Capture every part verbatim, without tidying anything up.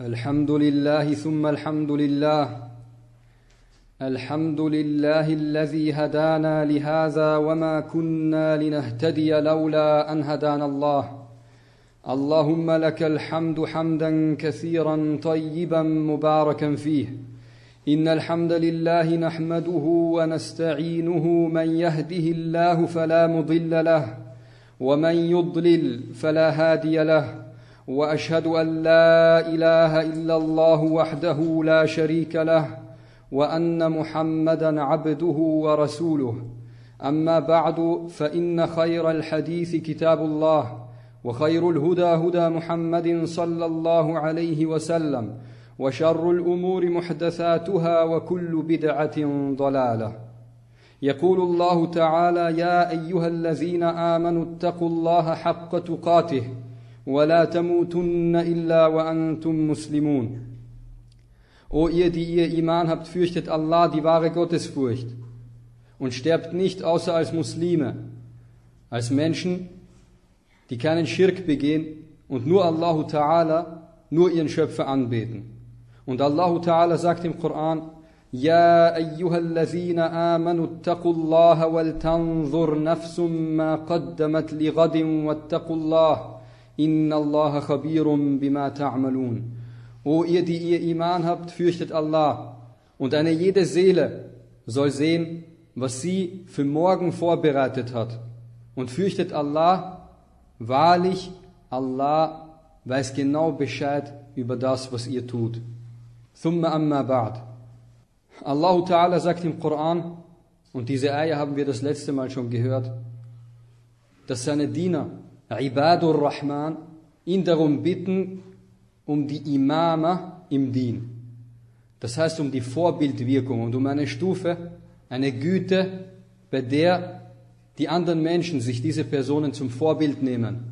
الحمد لله ثم الحمد لله الحمد لله الذي هدانا لهذا وما كنا لنهتدي لولا أن هدانا الله اللهم لك الحمد حمدا كثيرا طيبا مباركا فيه إن الحمد لله نحمده ونستعينه من يهده الله فلا مضل له ومن يضلل فلا هادي له وأشهد أن لا إله إلا الله وحده لا شريك له وأن محمدا عبده ورسوله أما بعد فإن خير الحديث كتاب الله وخير الهدى هدى محمد صلى الله عليه وسلم وشر الأمور محدثاتها وكل بدعة ضلالة يقول الله تعالى يا أيها الذين آمنوا اتقوا الله حق تقاته ولا تموتن إلا وأنتم مسلمون O ihr, die ihr Iman habt, fürchtet Allah, die wahre Gottesfurcht, und sterbt nicht außer als Muslime, als Menschen, die keinen Schirk begehen und nur Allahu Ta'ala, nur ihren Schöpfer anbeten. Und Allahu Ta'ala sagt im Koran, Ja ayyuhallazina amanu attaqullaha wal tanzur nafsum ma qaddamat li ghadin wattaqullah, inna Allaha khabirum bima ta'malun. O ihr, die ihr Iman habt, fürchtet Allah, und eine jede Seele soll sehen, was sie für morgen vorbereitet hat. Und fürchtet Allah, wahrlich, Allah weiß genau Bescheid über das, was ihr tut. Thumma amma ba'd. Allah Ta'ala sagt im Koran, und diese Ayah haben wir das letzte Mal schon gehört, dass seine Diener, Ibadur Rahman, ihn darum bitten, um die Imama im Dien. Das heißt um die Vorbildwirkung und um eine Stufe, eine Güte, bei der die anderen Menschen sich diese Personen zum Vorbild nehmen.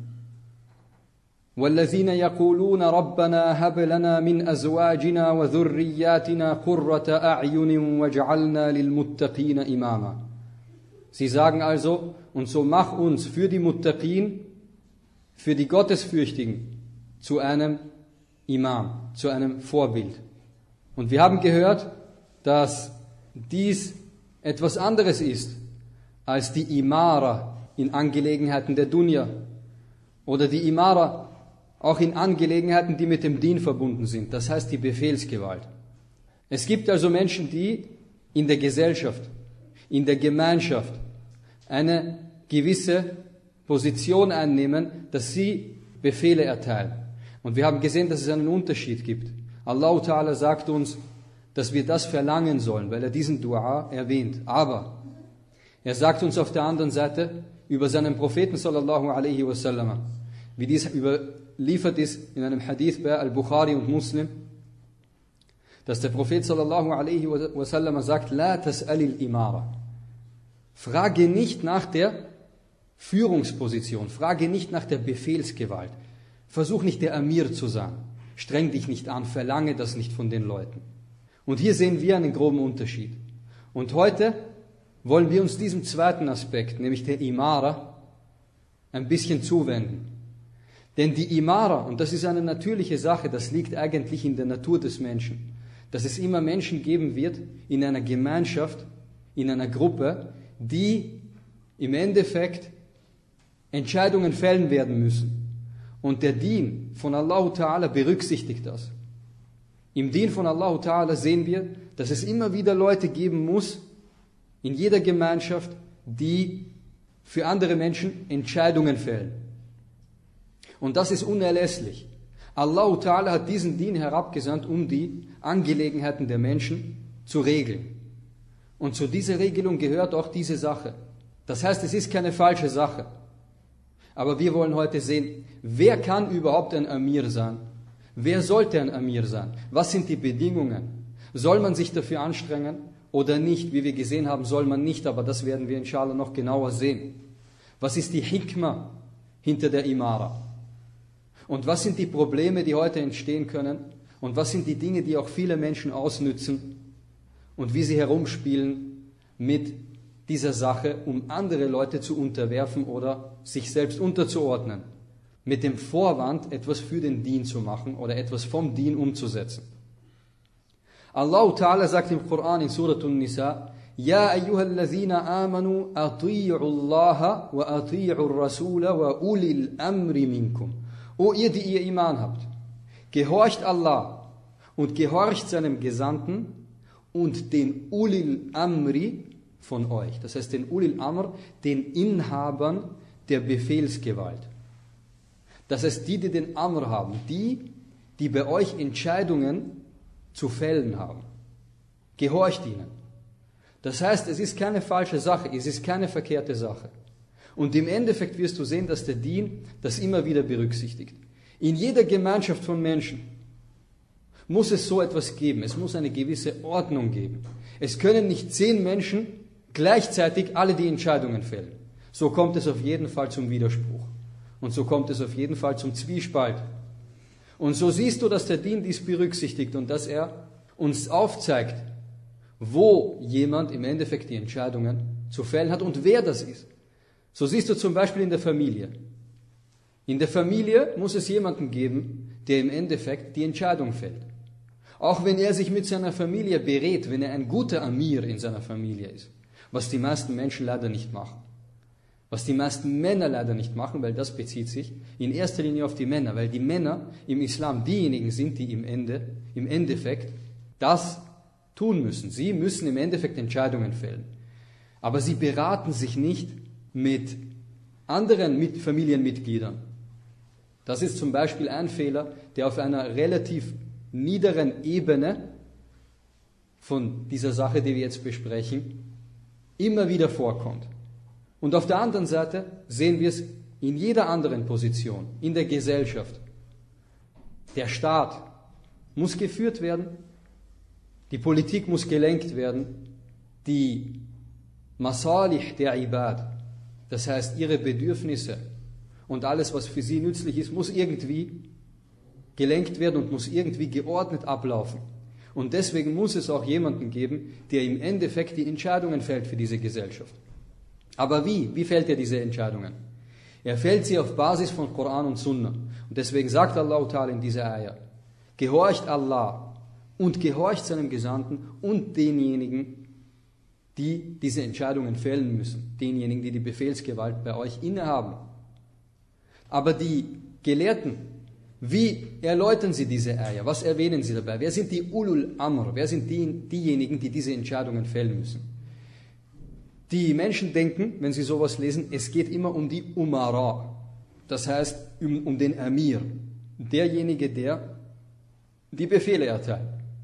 وَالَّذِينَ يَقُولُونَ رَبَّنَا هَبْ لَنَا مِنْ أَزْوَاجِنَا وَذُرِّيَّاتِنَا قُرَّةَ أَعْيُنٍ وَاجْعَلْنَا لِلْمُتَّقِينَ إِمَامًا. Sie sagen also, und so mach uns für die Muttaqin, für die Gottesfürchtigen, zu einem Imam, zu einem Vorbild. Und wir haben gehört, dass dies etwas anderes ist als die Imara in Angelegenheiten der Dunya oder die Imara auch in Angelegenheiten, die mit dem Dien verbunden sind, das heißt die Befehlsgewalt. Es gibt also Menschen, die in der Gesellschaft, in der Gemeinschaft eine gewisse Position einnehmen, dass sie Befehle erteilen. Und wir haben gesehen, dass es einen Unterschied gibt. Allah Ta'ala sagt uns, dass wir das verlangen sollen, weil er diesen Dua erwähnt. Aber er sagt uns auf der anderen Seite über seinen Propheten sallallahu alaihi wasallam, wie dies überliefert ist in einem Hadith bei Al-Bukhari und Muslim, dass der Prophet sallallahu alaihi wasallam sagt, La tas'alil imara. Frage nicht nach der Führungsposition, frage nicht nach der Befehlsgewalt. Versuch nicht der Amir zu sein. Streng dich nicht an, verlange das nicht von den Leuten. Und hier sehen wir einen groben Unterschied. Und heute wollen wir uns diesem zweiten Aspekt, nämlich der Imara, ein bisschen zuwenden. Denn die Imara, und das ist eine natürliche Sache, das liegt eigentlich in der Natur des Menschen, dass es immer Menschen geben wird in einer Gemeinschaft, in einer Gruppe, die im Endeffekt Entscheidungen fällen werden müssen. Und der Dien von Allah Ta'ala berücksichtigt das. Im Dien von Allah Ta'ala sehen wir, dass es immer wieder Leute geben muss, in jeder Gemeinschaft, die für andere Menschen Entscheidungen fällen. Und das ist unerlässlich. Allah Ta'ala hat diesen Dien herabgesandt, um die Angelegenheiten der Menschen zu regeln. Und zu dieser Regelung gehört auch diese Sache. Das heißt, es ist keine falsche Sache. Aber wir wollen heute sehen, wer kann überhaupt ein Amir sein? Wer sollte ein Amir sein? Was sind die Bedingungen? Soll man sich dafür anstrengen oder nicht? Wie wir gesehen haben, soll man nicht, aber das werden wir inshallah noch genauer sehen. Was ist die Hikmah hinter der Imara? Und was sind die Probleme, die heute entstehen können? Und was sind die Dinge, die auch viele Menschen ausnützen? Und wie sie herumspielen mit dieser Sache, um andere Leute zu unterwerfen oder sich selbst unterzuordnen. mit dem Vorwand, etwas für den Dien zu machen oder etwas vom Dien umzusetzen. Allah Ta'ala sagt im Koran in Surat An-Nisa, Ja ayyuhallazina amanu ati'u Allah wa ati'u Rasula wa ulil amri minkum. O ihr, die ihr Iman habt, gehorcht Allah und gehorcht seinem Gesandten und den Ulil Amri von euch. Das heißt den Ulil Amr, den Inhabern der Befehlsgewalt. Das heißt die, die den Amr haben, die, die bei euch Entscheidungen zu fällen haben. Gehorcht ihnen. Das heißt, es ist keine falsche Sache, es ist keine verkehrte Sache. Und im Endeffekt wirst du sehen, dass der Dien das immer wieder berücksichtigt. In jeder Gemeinschaft von Menschen muss es so etwas geben, es muss eine gewisse Ordnung geben. Es können nicht zehn Menschen gleichzeitig alle die Entscheidungen fällen. So kommt es auf jeden Fall zum Widerspruch. Und so kommt es auf jeden Fall zum Zwiespalt. Und so siehst du, dass der Dien dies berücksichtigt und dass er uns aufzeigt, wo jemand im Endeffekt die Entscheidungen zu fällen hat und wer das ist. So siehst du zum Beispiel in der Familie. In der Familie muss es jemanden geben, der im Endeffekt die Entscheidung fällt. Auch wenn er sich mit seiner Familie berät, wenn er ein guter Amir in seiner Familie ist, was die meisten Menschen leider nicht machen. Was die meisten Männer leider nicht machen, weil das bezieht sich in erster Linie auf die Männer, weil die Männer im Islam diejenigen sind, die im Ende, im Endeffekt das tun müssen. Sie müssen im Endeffekt Entscheidungen fällen. Aber sie beraten sich nicht mit anderen mit Familienmitgliedern. Das ist zum Beispiel ein Fehler, der auf einer relativ niederen Ebene von dieser Sache, die wir jetzt besprechen, immer wieder vorkommt. Und auf der anderen Seite sehen wir es in jeder anderen Position, in der Gesellschaft. Der Staat muss geführt werden, die Politik muss gelenkt werden, die Masalih der Ibad, das heißt ihre Bedürfnisse und alles, was für sie nützlich ist, muss irgendwie gelenkt werden und muss irgendwie geordnet ablaufen. Und deswegen muss es auch jemanden geben, der im Endeffekt die Entscheidungen fällt für diese Gesellschaft. Aber wie? Wie fällt er diese Entscheidungen? Er fällt sie auf Basis von Koran und Sunna. Und deswegen sagt Allah Ta'ala in dieser Ayah, gehorcht Allah und gehorcht seinem Gesandten und denjenigen, die diese Entscheidungen fällen müssen. Denjenigen, die die Befehlsgewalt bei euch innehaben. Aber die Gelehrten, wie erläutern sie diese Ayah? Was erwähnen sie dabei? Wer sind die Ulul Amr? Wer sind die, diejenigen, die diese Entscheidungen fällen müssen? Die Menschen denken, wenn sie sowas lesen, es geht immer um die Umara. Das heißt, um, um den Amir. Derjenige, der die Befehle erteilt.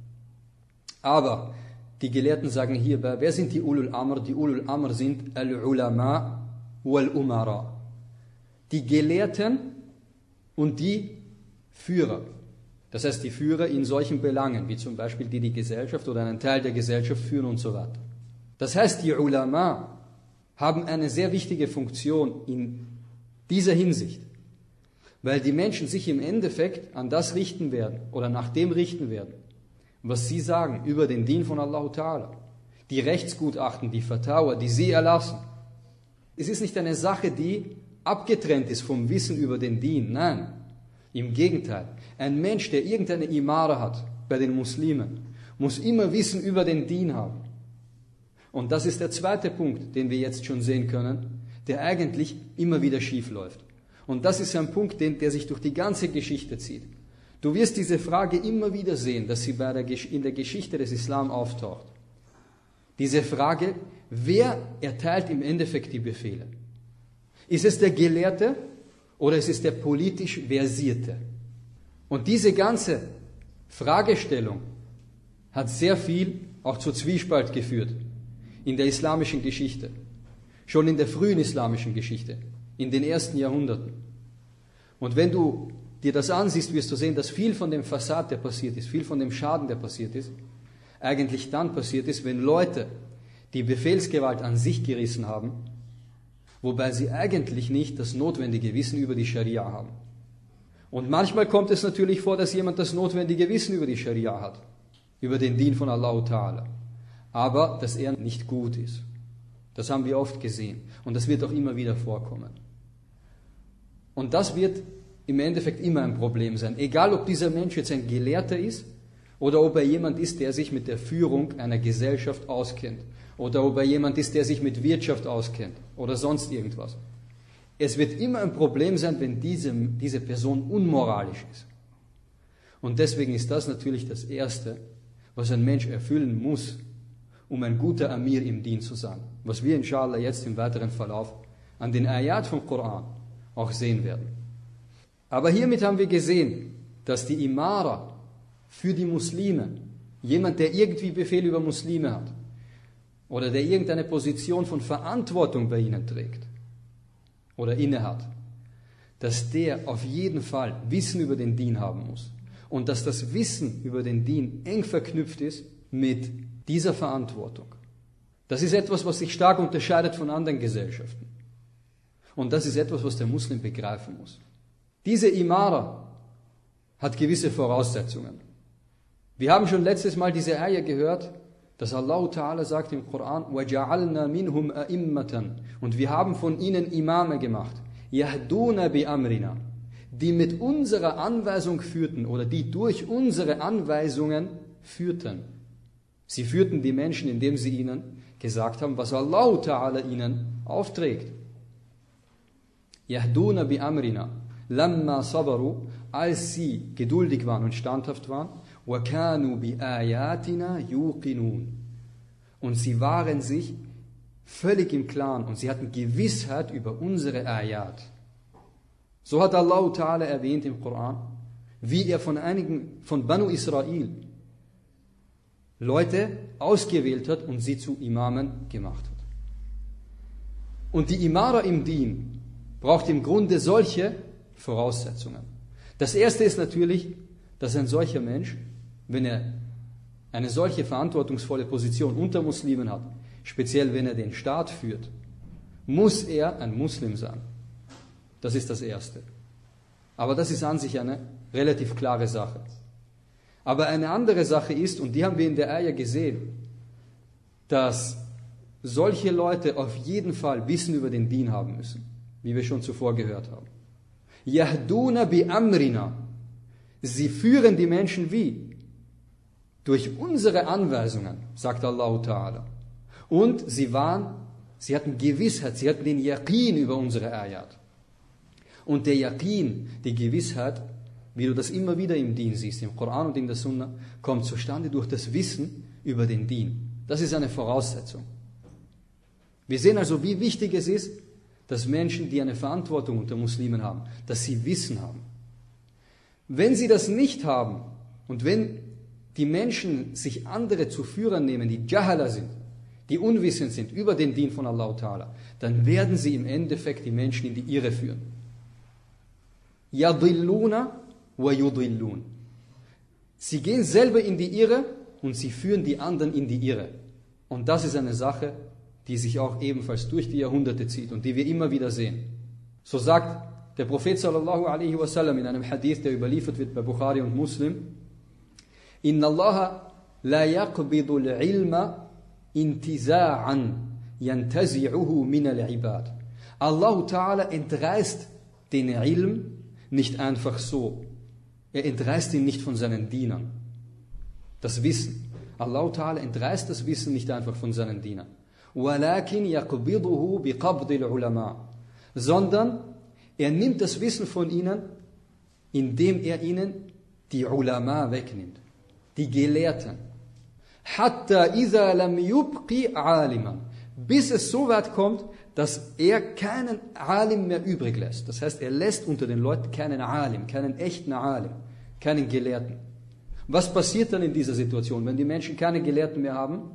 Aber die Gelehrten sagen hierbei, wer sind die Ulul Amr? Die Ulul Amr sind Al-Ulama wal-Umara. Die Gelehrten und die Führer. Das heißt, die Führer in solchen Belangen, wie zum Beispiel die die Gesellschaft oder einen Teil der Gesellschaft führen und so weiter. Das heißt, die Ulama haben eine sehr wichtige Funktion in dieser Hinsicht, weil die Menschen sich im Endeffekt an das richten werden oder nach dem richten werden, was sie sagen über den Dien von Allah Ta'ala, die Rechtsgutachten, die Fatawa, die sie erlassen. Es ist nicht eine Sache, die abgetrennt ist vom Wissen über den Dien, nein, im Gegenteil. Ein Mensch, der irgendeine Imara hat bei den Muslimen, muss immer Wissen über den Dien haben. Und das ist der zweite Punkt, den wir jetzt schon sehen können, der eigentlich immer wieder schief läuft. Und das ist ein Punkt, den, der sich durch die ganze Geschichte zieht. Du wirst diese Frage immer wieder sehen, dass sie bei der, in der Geschichte des Islam auftaucht. Diese Frage, wer erteilt im Endeffekt die Befehle? Ist es der Gelehrte oder ist es der politisch Versierte? Und diese ganze Fragestellung hat sehr viel auch zu Zwiespalt geführt in der islamischen Geschichte, schon in der frühen islamischen Geschichte, in den ersten Jahrhunderten. Und wenn du dir das ansiehst, wirst du sehen, dass viel von dem Fassad, der passiert ist, viel von dem Schaden, der passiert ist, eigentlich dann passiert ist, wenn Leute die Befehlsgewalt an sich gerissen haben, wobei sie eigentlich nicht das notwendige Wissen über die Scharia haben. Und manchmal kommt es natürlich vor, dass jemand das notwendige Wissen über die Scharia hat, über den Dien von Allah Ta'ala, aber dass er nicht gut ist. Das haben wir oft gesehen und das wird auch immer wieder vorkommen. Und das wird im Endeffekt immer ein Problem sein. Egal, ob dieser Mensch jetzt ein Gelehrter ist oder ob er jemand ist, der sich mit der Führung einer Gesellschaft auskennt oder ob er jemand ist, der sich mit Wirtschaft auskennt oder sonst irgendwas. Es wird immer ein Problem sein, wenn diese, diese Person unmoralisch ist. Und deswegen ist das natürlich das Erste, was ein Mensch erfüllen muss, um ein guter Amir im Dien zu sein. Was wir inshallah jetzt im weiteren Verlauf an den Ayat vom Koran auch sehen werden. Aber hiermit haben wir gesehen, dass die Imara für die Muslime, jemand, der irgendwie Befehl über Muslime hat oder der irgendeine Position von Verantwortung bei ihnen trägt oder innehat, dass der auf jeden Fall Wissen über den Dien haben muss und dass das Wissen über den Dien eng verknüpft ist mit dieser Verantwortung. Das ist etwas, was sich stark unterscheidet von anderen Gesellschaften. Und das ist etwas, was der Muslim begreifen muss. Diese Imara hat gewisse Voraussetzungen. Wir haben schon letztes Mal diese Ayah gehört, dass Allah Ta'ala sagt im Koran, وَجَعَلْنَا مِنْهُمْ أَئِمَّةً, und wir haben von ihnen Imame gemacht, يَهْدُونَ بِأَمْرِنَا, die mit unserer Anweisung führten oder die durch unsere Anweisungen führten. Sie führten die Menschen, indem sie ihnen gesagt haben, was Allah Ta'ala ihnen aufträgt. يَهْدُونَ بِأَمْرِنَا لَمَّا صَبَرُوا, als sie geduldig waren und standhaft waren, وَكَانُوا بِآيَاتِنَا يُوقِنُونَ, und sie waren sich völlig im Klaren und sie hatten Gewissheit über unsere Ayat. So hat Allah Ta'ala erwähnt im Koran, wie er von einigen, von Banu Israel, Leute ausgewählt hat und sie zu Imamen gemacht hat. Und die Imara im Dien braucht im Grunde solche Voraussetzungen. Das erste ist natürlich, dass ein solcher Mensch, wenn er eine solche verantwortungsvolle Position unter Muslimen hat, speziell wenn er den Staat führt, muss er ein Muslim sein. Das ist das Erste. Aber das ist an sich eine relativ klare Sache. Aber eine andere Sache ist, und die haben wir in der Ayah gesehen, dass solche Leute auf jeden Fall Wissen über den Dien haben müssen, wie wir schon zuvor gehört haben. Yahduna bi amrina. Sie führen die Menschen wie? Durch unsere Anweisungen, sagt Allah Ta'ala. Und sie waren, sie hatten Gewissheit, sie hatten den Yaqin über unsere Ayat. Und der Yaqin, die Gewissheit, wie du das immer wieder im Dien siehst, im Koran und in der Sunna, kommt zustande durch das Wissen über den Dien. Das ist eine Voraussetzung. Wir sehen also, wie wichtig es ist, dass Menschen, die eine Verantwortung unter Muslimen haben, dass sie Wissen haben. Wenn sie das nicht haben und wenn die Menschen sich andere zu Führern nehmen, die Jahala sind, die unwissend sind über den Dien von Allah Ta'ala, dann werden sie im Endeffekt die Menschen in die Irre führen. Yadilluna wa yudillun. Sie gehen selber in die Irre und sie führen die anderen in die Irre. Und das ist eine Sache, die sich auch ebenfalls durch die Jahrhunderte zieht und die wir immer wieder sehen. So sagt der Prophet sallallahu alaihi wasallam in einem Hadith, der überliefert wird bei Bukhari und Muslim, Inna Allah la yaqbidu al-ilma intiza'an yantazi'uhu min al-ibad. Allah Ta'ala entreißt den Ilm nicht einfach so. Er entreißt ihn nicht von seinen Dienern. Das Wissen. Allah Ta'ala entreißt das Wissen nicht einfach von seinen Dienern. وَلَكِنْ يَقْبِضُهُ بِقَبْضِ الْعُلَمَاءِ, sondern er nimmt das Wissen von ihnen, indem er ihnen die Ulama wegnimmt, die Gelehrten. حَتَّى إِذَا لَمْ يُبْقِ عَالِمًا, bis es so weit kommt, dass er keinen Alim mehr übrig lässt. Das heißt, er lässt unter den Leuten keinen Alim, keinen echten Alim, keinen Gelehrten. Was passiert dann in dieser Situation, wenn die Menschen keine Gelehrten mehr haben?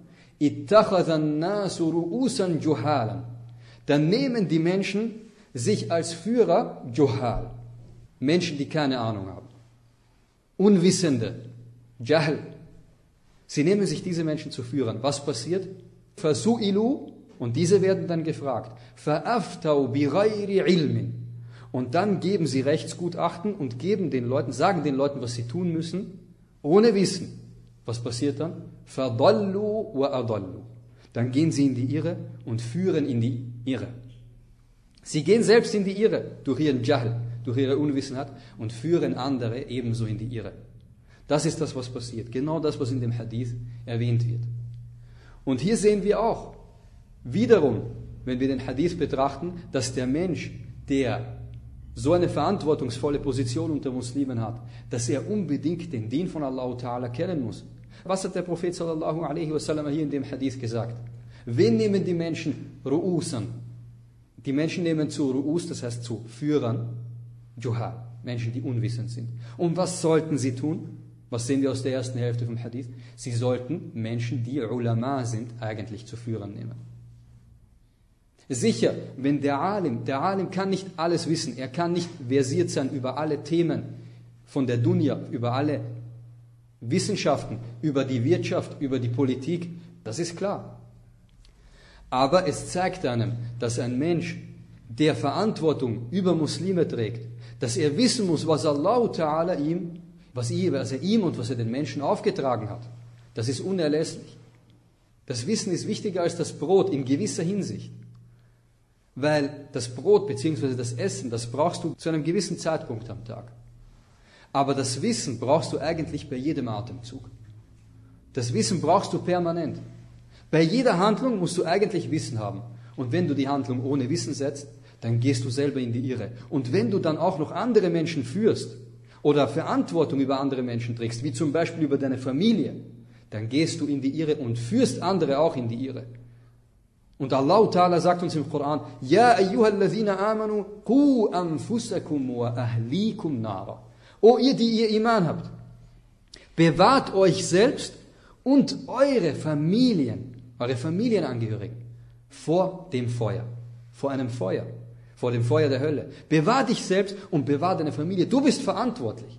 Dann nehmen die Menschen sich als Führer Juhal, Menschen, die keine Ahnung haben, Unwissende, Jahl. Sie nehmen sich diese Menschen zu Führern. Was passiert? Fasu'ilu, und diese werden dann gefragt. Fa'aftau bi ghairi ilmin. Und dann geben sie Rechtsgutachten und geben den Leuten, sagen den Leuten, was sie tun müssen, ohne Wissen. Was passiert dann? Fadallu wa adallu. Dann gehen sie in die Irre und führen in die Irre. Sie gehen selbst in die Irre durch ihren Jahl, durch ihre Unwissenheit und führen andere ebenso in die Irre. Das ist das, was passiert. Genau das, was in dem Hadith erwähnt wird. Und hier sehen wir auch, wiederum, wenn wir den Hadith betrachten, dass der Mensch, der so eine verantwortungsvolle Position unter Muslimen hat, dass er unbedingt den Dien von Allah Ta'ala kennen muss. Was hat der Prophet sallallahu alaihi wasallam hier in dem Hadith gesagt? Wen nehmen die Menschen Ru'usan? Die Menschen nehmen zu Ru'us, das heißt zu Führern, Juhal, Menschen, die unwissend sind. Und was sollten sie tun? Was sehen wir aus der ersten Hälfte vom Hadith? Sie sollten Menschen, die Ulama sind, eigentlich zu Führern nehmen. Sicher, wenn der Alim, der Alim kann nicht alles wissen, er kann nicht versiert sein über alle Themen von der Dunya, über alle Wissenschaften, über die Wirtschaft, über die Politik, das ist klar. Aber es zeigt einem, dass ein Mensch, der Verantwortung über Muslime trägt, dass er wissen muss, was Allah Ta'ala ihm, was er ihm und was er den Menschen aufgetragen hat. Das ist unerlässlich. Das Wissen ist wichtiger als das Brot in gewisser Hinsicht. Weil das Brot bzw. das Essen, das brauchst du zu einem gewissen Zeitpunkt am Tag. Aber das Wissen brauchst du eigentlich bei jedem Atemzug. Das Wissen brauchst du permanent. Bei jeder Handlung musst du eigentlich Wissen haben. Und wenn du die Handlung ohne Wissen setzt, dann gehst du selber in die Irre. Und wenn du dann auch noch andere Menschen führst oder Verantwortung über andere Menschen trägst, wie zum Beispiel über deine Familie, dann gehst du in die Irre und führst andere auch in die Irre. Und Allah Ta'ala sagt uns im Koran, Ja ayyuhalladhina amanu, qu anfusakum wa ahlikum nara. O ihr, die ihr Iman habt, bewahrt euch selbst und eure Familien, eure Familienangehörigen vor dem Feuer, vor einem Feuer, vor dem Feuer der Hölle. Bewahr dich selbst und bewahr deine Familie. Du bist verantwortlich.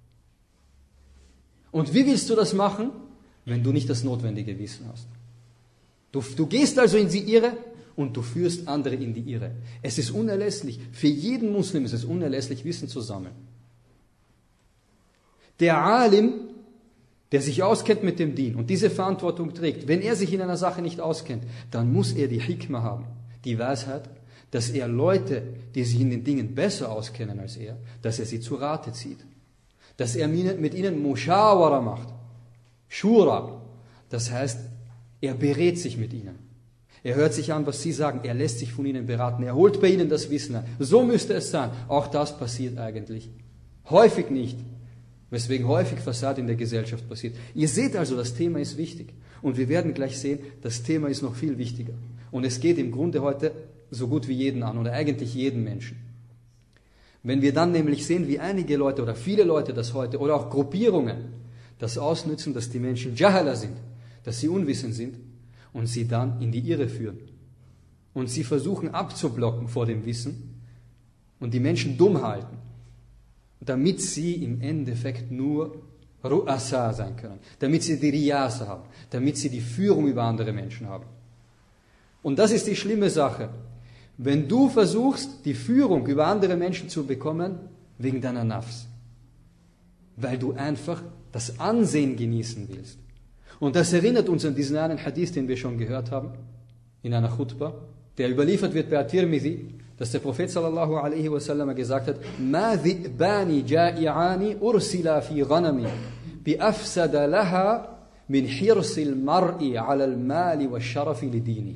Und wie willst du das machen, wenn du nicht das notwendige Wissen hast? Du, du gehst also in die Irre und du führst andere in die Irre. Es ist unerlässlich, für jeden Muslim ist es unerlässlich, Wissen zu sammeln. Der Alim, der sich auskennt mit dem Dien und diese Verantwortung trägt, wenn er sich in einer Sache nicht auskennt, dann muss er die Hikmah haben, die Weisheit, dass er Leute, die sich in den Dingen besser auskennen als er, dass er sie zu Rate zieht. Dass er mit ihnen Mushawara macht, Shura, das heißt, er berät sich mit ihnen. Er hört sich an, was sie sagen. Er lässt sich von ihnen beraten. Er holt bei ihnen das Wissen ein. So müsste es sein. Auch das passiert eigentlich. Häufig nicht. Weswegen häufig Fassad in der Gesellschaft passiert. Ihr seht also, das Thema ist wichtig. Und wir werden gleich sehen, das Thema ist noch viel wichtiger. Und es geht im Grunde heute so gut wie jeden an. Oder eigentlich jeden Menschen. Wenn wir dann nämlich sehen, wie einige Leute oder viele Leute das heute, oder auch Gruppierungen, das ausnützen, dass die Menschen Jahala sind, dass sie unwissend sind und sie dann in die Irre führen. Und sie versuchen abzublocken vor dem Wissen und die Menschen dumm halten, damit sie im Endeffekt nur Ru'asa sein können, damit sie die Riyasa haben, damit sie die Führung über andere Menschen haben. Und das ist die schlimme Sache. Wenn du versuchst, die Führung über andere Menschen zu bekommen, wegen deiner Nafs, weil du einfach das Ansehen genießen willst. Und das erinnert uns an diesen einen Hadith, den wir schon gehört haben, in einer Khutbah, der überliefert wird bei At-Tirmidhi, dass der Prophet sallallahu alaihi wasallam gesagt hat, مَا ذِئْبَانِ جَائِعَانِ أُرْسِلَا فِي غَنَمٍ بِأَفْسَدَ لَهَا مِنْ حِرْصِ الْمَرْءِ عَلَى الْمَالِ وَالشَّرَفِ لِدِينِهِ.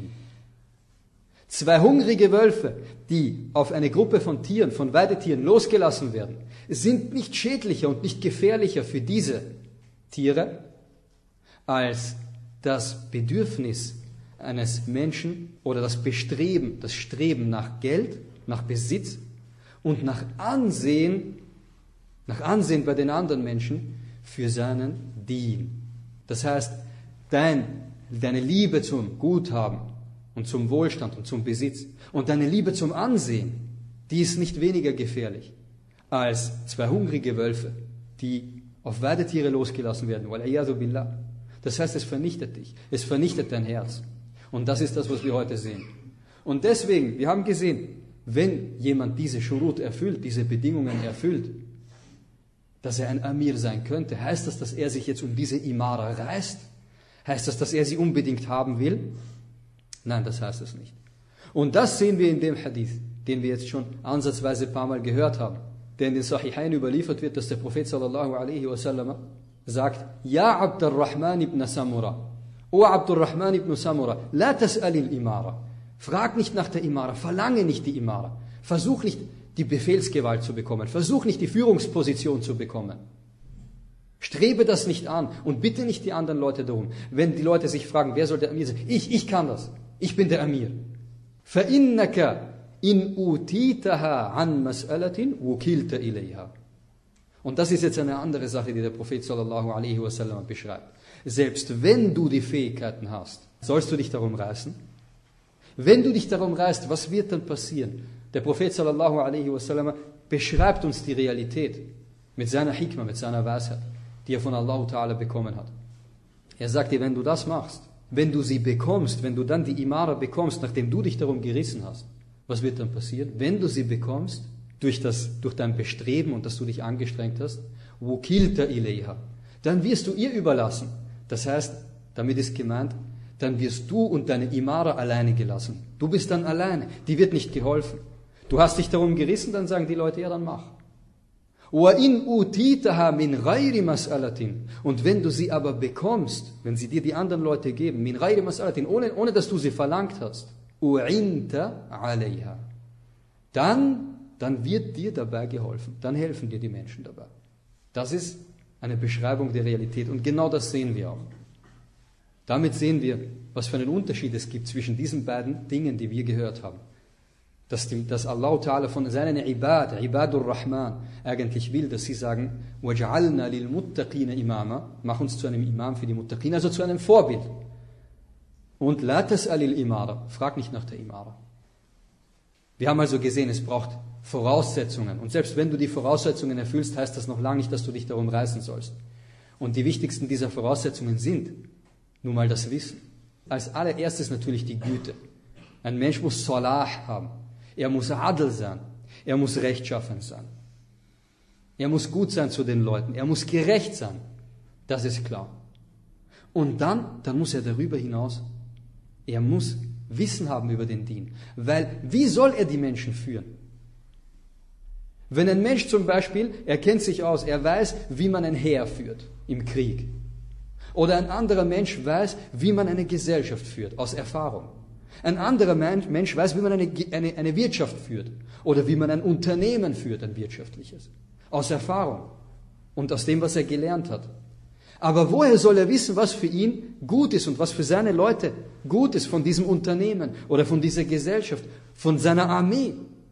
Zwei hungrige Wölfe, die auf eine Gruppe von Tieren, von Weidetieren losgelassen werden, sind nicht schädlicher und nicht gefährlicher für diese Tiere, als das Bedürfnis eines Menschen oder das Bestreben, das Streben nach Geld, nach Besitz und nach Ansehen, nach Ansehen bei den anderen Menschen für seinen Dien. Das heißt, dein, deine Liebe zum Guthaben und zum Wohlstand und zum Besitz und deine Liebe zum Ansehen, die ist nicht weniger gefährlich als zwei hungrige Wölfe, die auf Weidetiere losgelassen werden. Wal-iyadu billah. Das heißt, es vernichtet dich. Es vernichtet dein Herz. Und das ist das, was wir heute sehen. Und deswegen, wir haben gesehen, wenn jemand diese Shurut erfüllt, diese Bedingungen erfüllt, dass er ein Amir sein könnte, heißt das, dass er sich jetzt um diese Imara reißt? Heißt das, dass er sie unbedingt haben will? Nein, das heißt es nicht. Und das sehen wir in dem Hadith, den wir jetzt schon ansatzweise ein paar Mal gehört haben. der in den Sahihain überliefert wird, dass der Prophet sallallahu alaihi wasallam sagt, Ja Abdurrahman ibn Samura, O Abdurrahman ibn Samura, la tas'alil Imara. Frag nicht nach der Imara, verlange nicht die Imara. Versuch nicht die Befehlsgewalt zu bekommen, versuch nicht die Führungsposition zu bekommen. Strebe das nicht an und bitte nicht die anderen Leute darum. Wenn die Leute sich fragen, wer soll der Amir sein? Ich, ich kann das. Ich bin der Amir. فَإِنَّكَ إِنْ أُوتِيتَهَا عَنْ مَسْأَلَةٍ وُكِلْتَ إِلَيْهَا. Und das ist jetzt eine andere Sache, die der Prophet sallallahu alaihi wasallam beschreibt. Selbst wenn du die Fähigkeiten hast, sollst du dich darum reißen? Wenn du dich darum reißt, was wird dann passieren? Der Prophet sallallahu alaihi wasallam beschreibt uns die Realität mit seiner Hikmah, mit seiner Weisheit, die er von Allah Ta'ala bekommen hat. Er sagt dir, wenn du das machst, wenn du sie bekommst, wenn du dann die Imara bekommst, nachdem du dich darum gerissen hast, was wird dann passieren? Wenn du sie bekommst, durch, das, durch dein Bestreben und dass du dich angestrengt hast, wukilta ilayha, dann wirst du ihr überlassen. Das heißt, damit ist gemeint, dann wirst du und deine Imara alleine gelassen. Du bist dann alleine, die wird nicht geholfen. Du hast dich darum gerissen, dann sagen die Leute, ja, dann mach. وَإِنْ أُوتِيتَهَا مِنْ غَيْرِ مَسْأَلَةٍ. Und wenn du sie aber bekommst, wenn sie dir die anderen Leute geben, مِنْ غَيْرِ مَسْأَلَةٍ, ohne, ohne dass du sie verlangt hast, أُعِنْتَ عَلَيْهَا. Dann, dann wird dir dabei geholfen. Dann helfen dir die Menschen dabei. Das ist eine Beschreibung der Realität. Und genau das sehen wir auch. Damit sehen wir, was für einen Unterschied es gibt zwischen diesen beiden Dingen, die wir gehört haben. Dass, die, dass Allah Ta'ala von seinen Ibad, Ibadur Rahman, eigentlich will, dass sie sagen, وَجْعَلْنَا لِلْمُتَّقِينَ إِمَامًا, mach uns zu einem Imam für die Muttaqin, also zu einem Vorbild. Und لَا تَسْأَلِ الْإِمَارَ, frag nicht nach der Imara. Wir haben also gesehen, es braucht Voraussetzungen. Und selbst wenn du die Voraussetzungen erfüllst, heißt das noch lange nicht, dass du dich darum reißen sollst. Und die wichtigsten dieser Voraussetzungen sind nun mal das Wissen. Als allererstes natürlich die Güte. Ein Mensch muss Salah haben. Er muss Adl sein. Er muss rechtschaffen sein. Er muss gut sein zu den Leuten. Er muss gerecht sein. Das ist klar. Und dann, dann muss er darüber hinaus, er muss Wissen haben über den Dien. Weil, wie soll er die Menschen führen? Wenn ein Mensch zum Beispiel, er kennt sich aus, er weiß, wie man ein Heer führt im Krieg. Oder ein anderer Mensch weiß, wie man eine Gesellschaft führt, aus Erfahrung. Ein anderer Mensch weiß, wie man eine, eine, eine Wirtschaft führt. Oder wie man ein Unternehmen führt, ein wirtschaftliches. Aus Erfahrung. Und aus dem, was er gelernt hat. Aber woher soll er wissen, was für ihn gut ist und was für seine Leute gut ist von diesem Unternehmen oder von dieser Gesellschaft, von seiner Armee?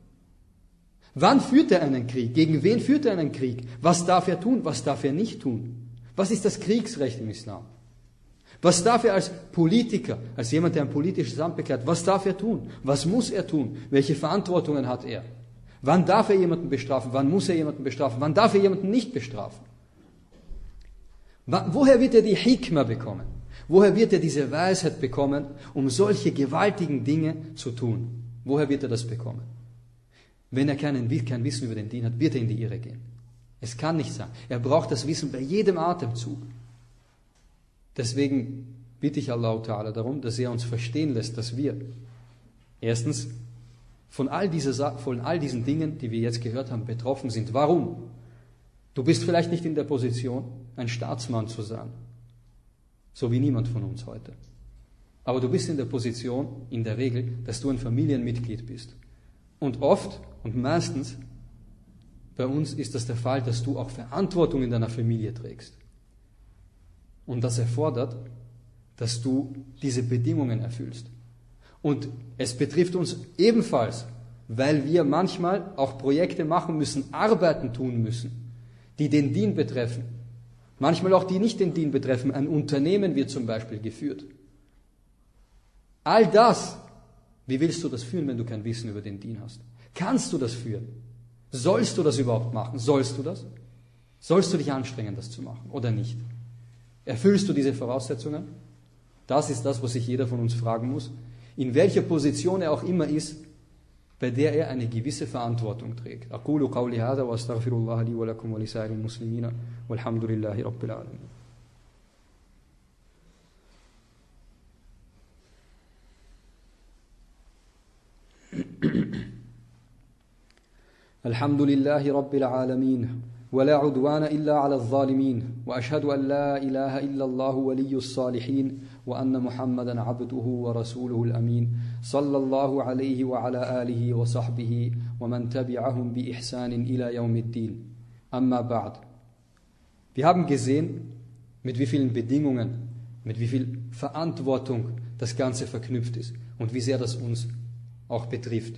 Wann führt er einen Krieg? Gegen wen führt er einen Krieg? Was darf er tun? Was darf er nicht tun? Was ist das Kriegsrecht im Islam? Was darf er als Politiker, als jemand, der ein politisches Amt bekleidet, was darf er tun? Was muss er tun? Welche Verantwortungen hat er? Wann darf er jemanden bestrafen? Wann muss er jemanden bestrafen? Wann darf er jemanden nicht bestrafen? Woher wird er die Hikmah bekommen? Woher wird er diese Weisheit bekommen, um solche gewaltigen Dinge zu tun? Woher wird er das bekommen? Wenn er keinen, kein Wissen über den Dien hat, wird er in die Irre gehen. Es kann nicht sein. Er braucht das Wissen bei jedem Atemzug. Deswegen bitte ich Allah Ta'ala darum, dass er uns verstehen lässt, dass wir erstens von all, dieser, von all diesen Dingen, die wir jetzt gehört haben, betroffen sind. Warum? Du bist vielleicht nicht in der Position, ein Staatsmann zu sein. So wie niemand von uns heute. Aber du bist in der Position, in der Regel, dass du ein Familienmitglied bist. Und oft und meistens bei uns ist das der Fall, dass du auch Verantwortung in deiner Familie trägst. Und das erfordert, dass du diese Bedingungen erfüllst. Und es betrifft uns ebenfalls, weil wir manchmal auch Projekte machen müssen, Arbeiten tun müssen, die den Dien betreffen. Manchmal auch die nicht den Dien betreffen. Ein Unternehmen wird zum Beispiel geführt. All das, wie willst du das führen, wenn du kein Wissen über den Dien hast? Kannst du das führen? Sollst du das überhaupt machen? Sollst du das? Sollst du dich anstrengen, das zu machen oder nicht? Erfüllst du diese Voraussetzungen? Das ist das, was sich jeder von uns fragen muss. In welcher Position er auch immer ist, bei der er eine gewisse Verantwortung trägt. أقول قولي هذا وأستغفر الله لي ولكم ولسائر المسلمين والحمد لله رب العالمين. Alhamdulillahi Rabbil Alamin. ولا عدوان إلا على الظالمين وأشهد أن لا إله إلا الله ولي الصالحين وأن محمدا عبده ورسوله الأمين صلى الله عليه وعلى آله وصحبه ومن تبعهم بإحسان إلى يوم الدين أما بعد. Wir haben gesehen, mit wie vielen Bedingungen, mit wie viel Verantwortung das Ganze verknüpft ist und wie sehr das uns auch betrifft.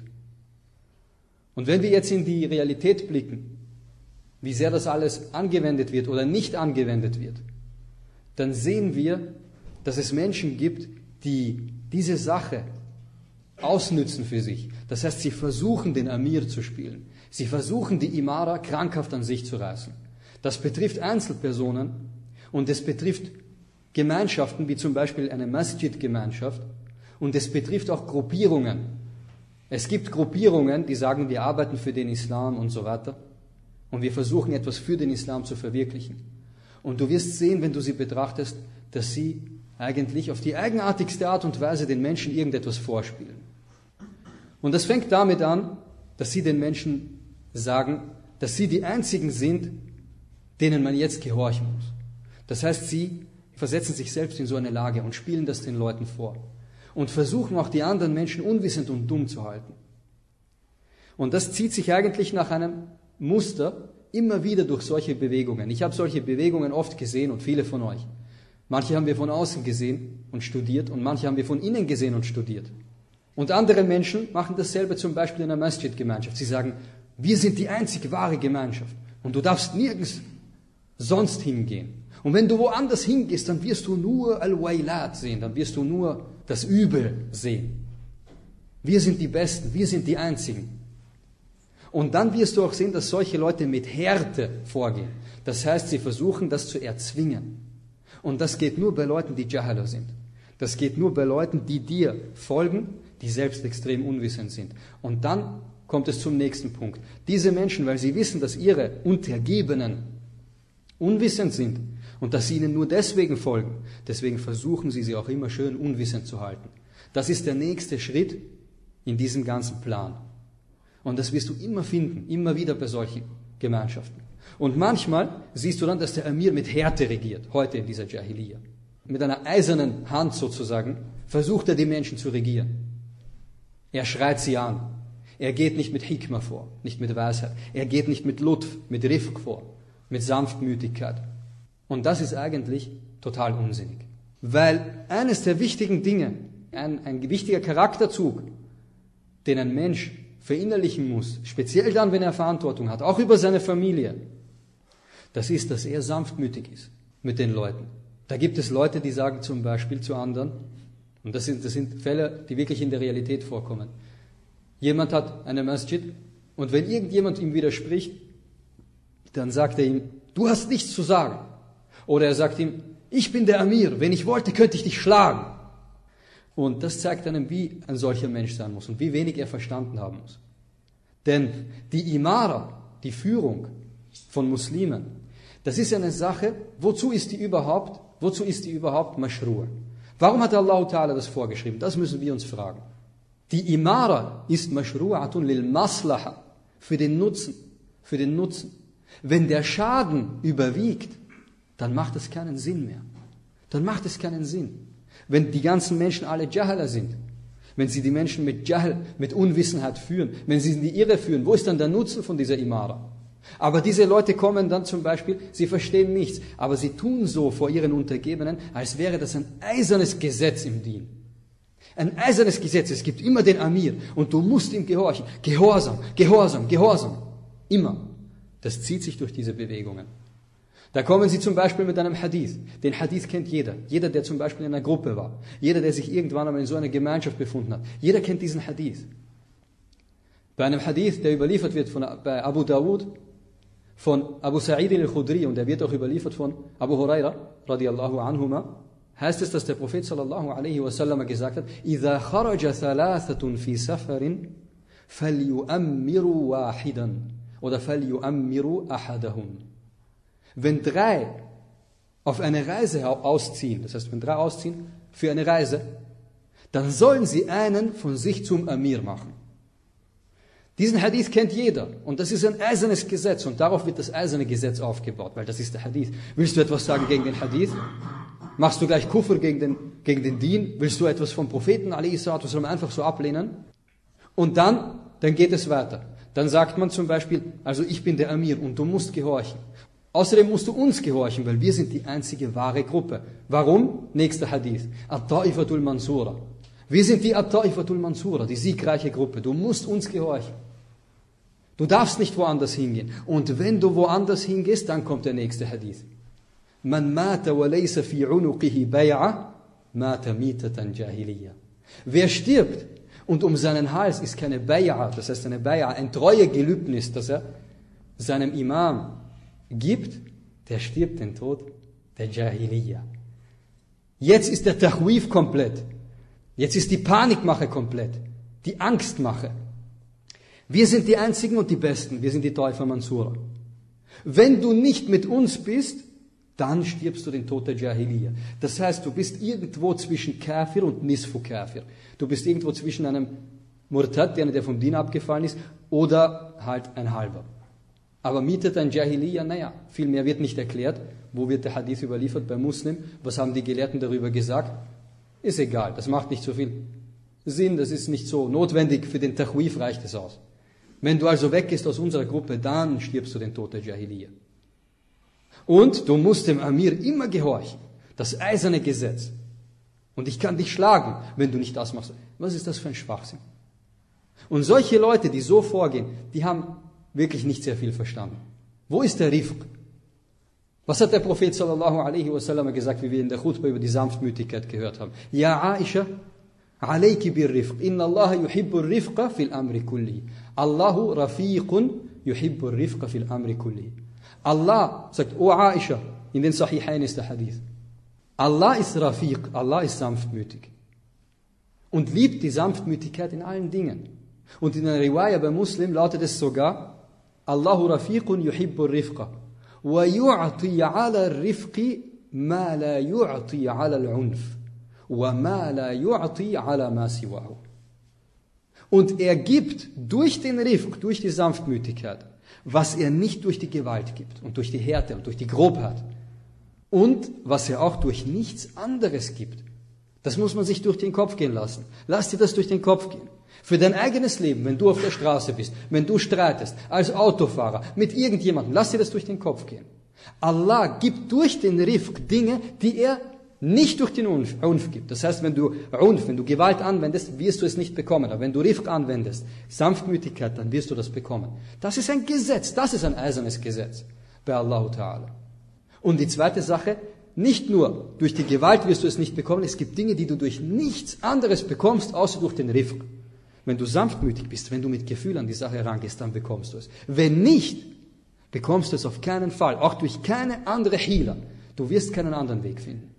Und wenn wir jetzt in die Realität blicken, wie sehr das alles angewendet wird oder nicht angewendet wird, dann sehen wir, dass es Menschen gibt, die diese Sache ausnützen für sich. Das heißt, sie versuchen, den Amir zu spielen. Sie versuchen, die Imara krankhaft an sich zu reißen. Das betrifft Einzelpersonen und es betrifft Gemeinschaften, wie zum Beispiel eine Masjid-Gemeinschaft, und es betrifft auch Gruppierungen. Es gibt Gruppierungen, die sagen, wir arbeiten für den Islam und so weiter. Und wir versuchen, etwas für den Islam zu verwirklichen. Und du wirst sehen, wenn du sie betrachtest, dass sie eigentlich auf die eigenartigste Art und Weise den Menschen irgendetwas vorspielen. Und das fängt damit an, dass sie den Menschen sagen, dass sie die Einzigen sind, denen man jetzt gehorchen muss. Das heißt, sie versetzen sich selbst in so eine Lage und spielen das den Leuten vor. Und versuchen auch die anderen Menschen unwissend und dumm zu halten. Und das zieht sich eigentlich nach einem Muster immer wieder durch solche Bewegungen. Ich habe solche Bewegungen oft gesehen und viele von euch. Manche haben wir von außen gesehen und studiert und manche haben wir von innen gesehen und studiert. Und andere Menschen machen dasselbe zum Beispiel in einer Masjid-Gemeinschaft. Sie sagen, wir sind die einzige wahre Gemeinschaft und du darfst nirgends sonst hingehen. Und wenn du woanders hingehst, dann wirst du nur Al-Wailat sehen, dann wirst du nur das Übel sehen. Wir sind die Besten, wir sind die Einzigen. Und dann wirst du auch sehen, dass solche Leute mit Härte vorgehen. Das heißt, sie versuchen, das zu erzwingen. Und das geht nur bei Leuten, die Jahala sind. Das geht nur bei Leuten, die dir folgen, die selbst extrem unwissend sind. Und dann kommt es zum nächsten Punkt. Diese Menschen, weil sie wissen, dass ihre Untergebenen unwissend sind und dass sie ihnen nur deswegen folgen, deswegen versuchen sie, sie auch immer schön unwissend zu halten. Das ist der nächste Schritt in diesem ganzen Plan. Und das wirst du immer finden, immer wieder bei solchen Gemeinschaften. Und manchmal siehst du dann, dass der Amir mit Härte regiert, heute in dieser Jahiliya. Mit einer eisernen Hand sozusagen versucht er, die Menschen zu regieren. Er schreit sie an. Er geht nicht mit Hikmah vor, nicht mit Weisheit. Er geht nicht mit Lutf, mit Rifq vor, mit Sanftmütigkeit. Und das ist eigentlich total unsinnig. Weil eines der wichtigen Dinge, ein, ein wichtiger Charakterzug, den ein Mensch verinnerlichen muss, speziell dann, wenn er Verantwortung hat, auch über seine Familie, das ist, dass er sanftmütig ist mit den Leuten. Da gibt es Leute, die sagen zum Beispiel zu anderen, und das sind, das sind Fälle, die wirklich in der Realität vorkommen. Jemand hat eine Masjid und wenn irgendjemand ihm widerspricht, dann sagt er ihm, du hast nichts zu sagen. Oder er sagt ihm, ich bin der Amir, wenn ich wollte, könnte ich dich schlagen. Und das zeigt einem, wie ein solcher Mensch sein muss und wie wenig er verstanden haben muss. Denn die Imara, die Führung von Muslimen, das ist eine Sache, wozu ist die überhaupt, wozu ist die überhaupt Maschru'? Warum hat Allah Ta'ala das vorgeschrieben? Das müssen wir uns fragen. Die Imara ist Maschru'atun lil Maslaha, für den Nutzen, für den Nutzen. Wenn der Schaden überwiegt, dann macht es keinen Sinn mehr. Dann macht es keinen Sinn. Wenn die ganzen Menschen alle Jahala sind, wenn sie die Menschen mit Jahl, mit Unwissenheit führen, wenn sie in die Irre führen, wo ist dann der Nutzen von dieser Imara? Aber diese Leute kommen dann zum Beispiel, sie verstehen nichts, aber sie tun so vor ihren Untergebenen, als wäre das ein eisernes Gesetz im Dien. Ein eisernes Gesetz, es gibt immer den Amir und du musst ihm gehorchen. Gehorsam, Gehorsam, Gehorsam. Immer. Das zieht sich durch diese Bewegungen. Da kommen sie zum Beispiel mit einem Hadith. Den Hadith kennt jeder. Jeder, der zum Beispiel in einer Gruppe war. Jeder, der sich irgendwann einmal in so einer Gemeinschaft befunden hat. Jeder kennt diesen Hadith. Bei einem Hadith, der überliefert wird von, bei Abu Dawud, von Abu Sa'id al-Khudri, und der wird auch überliefert von Abu Huraira, radiallahu anhuma, heißt es, dass der Prophet sallallahu alaihi wasallam gesagt hat, إِذَا خَرَجَ ثَلَاثَةٌ فِي سَفَرٍ فَلْيُؤَمِّرُوا وَاحِدًا oder فَلْيُؤَمِّرُوا أَحَدَهُمْ. Wenn drei auf eine Reise ausziehen, das heißt, wenn drei ausziehen für eine Reise, dann sollen sie einen von sich zum Amir machen. Diesen Hadith kennt jeder. Und das ist ein eisernes Gesetz. Und darauf wird das eiserne Gesetz aufgebaut, weil das ist der Hadith. Willst du etwas sagen gegen den Hadith? Machst du gleich Kufr gegen den, gegen den Dien? Willst du etwas vom Propheten, alaihi salatu wasalam, einfach so ablehnen? Und dann, dann geht es weiter. Dann sagt man zum Beispiel, also ich bin der Amir und du musst gehorchen. Außerdem musst du uns gehorchen, weil wir sind die einzige wahre Gruppe. Warum? Nächster Hadith. At-Ta'ifatul Mansura. Wir sind die At-Ta'ifatul Mansura, die siegreiche Gruppe. Du musst uns gehorchen. Du darfst nicht woanders hingehen. Und wenn du woanders hingehst, dann kommt der nächste Hadith. Man mata wa laysa fi unuqihi bay'a, mata mitatan jahiliya. Wer stirbt und um seinen Hals ist keine Bay'a, das heißt eine Bay'a, ein Treuegelübnis, das er seinem Imam gibt, der stirbt den Tod der Jahiliya. Jetzt ist der Tahwif komplett. Jetzt ist die Panikmache komplett. Die Angstmache. Wir sind die Einzigen und die Besten. Wir sind die Ta'ifa Mansura. Wenn du nicht mit uns bist, dann stirbst du den Tod der Jahiliya. Das heißt, du bist irgendwo zwischen Kafir und Nisfu Kafir. Du bist irgendwo zwischen einem Murtad, der vom Din abgefallen ist, oder halt ein Halber. Aber mietet ein Jahiliya, naja, viel mehr wird nicht erklärt. Wo wird der Hadith überliefert bei Muslim? Was haben die Gelehrten darüber gesagt? Ist egal, das macht nicht so viel Sinn, das ist nicht so notwendig, für den Tahwif reicht es aus. Wenn du also weggehst aus unserer Gruppe, dann stirbst du den Tod der Jahiliya. Und du musst dem Amir immer gehorchen. Das eiserne Gesetz. Und ich kann dich schlagen, wenn du nicht das machst. Was ist das für ein Schwachsinn? Und solche Leute, die so vorgehen, die haben wirklich nicht sehr viel verstanden. Wo ist der Rifq? Was hat der Prophet sallallahu alaihi wasallam gesagt, wie wir in der Khutbah über die Sanftmütigkeit gehört haben? Ja Aisha, alayki bir Rifq. Inna Allah yuhibbu rifqa fil amri kulli. Allahu rafiqun yuhibbu rifqa fil amri kulli. Allah sagt, O Aisha, in den Sahihain ist der Hadith. Allah ist Rafiq, Allah ist sanftmütig. Und liebt die Sanftmütigkeit in allen Dingen. Und in einer Riwaya bei Muslim lautet es sogar, Allahu Rafiqun yuhibbu rifqa. Wa yu'ti ala rifqi ma la yu'ti ala al-unf. Wa ma la yu'ti ala ma siwahu. Und er gibt durch den Rifq, durch die Sanftmütigkeit, was er nicht durch die Gewalt gibt und durch die Härte und durch die Grobheit. Und was er auch durch nichts anderes gibt. Das muss man sich durch den Kopf gehen lassen. Lass dir das durch den Kopf gehen. Für dein eigenes Leben, wenn du auf der Straße bist, wenn du streitest, als Autofahrer, mit irgendjemandem, lass dir das durch den Kopf gehen. Allah gibt durch den Rifq Dinge, die er nicht durch den Unf, Unf gibt. Das heißt, wenn du Unf, wenn du Gewalt anwendest, wirst du es nicht bekommen. Aber wenn du Rifq anwendest, Sanftmütigkeit, dann wirst du das bekommen. Das ist ein Gesetz, das ist ein eisernes Gesetz bei Allah Ta'ala. Und die zweite Sache, nicht nur durch die Gewalt wirst du es nicht bekommen, es gibt Dinge, die du durch nichts anderes bekommst, außer durch den Rifq. Wenn du sanftmütig bist, wenn du mit Gefühl an die Sache herangehst, dann bekommst du es. Wenn nicht, bekommst du es auf keinen Fall, auch durch keine andere Hila. Du wirst keinen anderen Weg finden.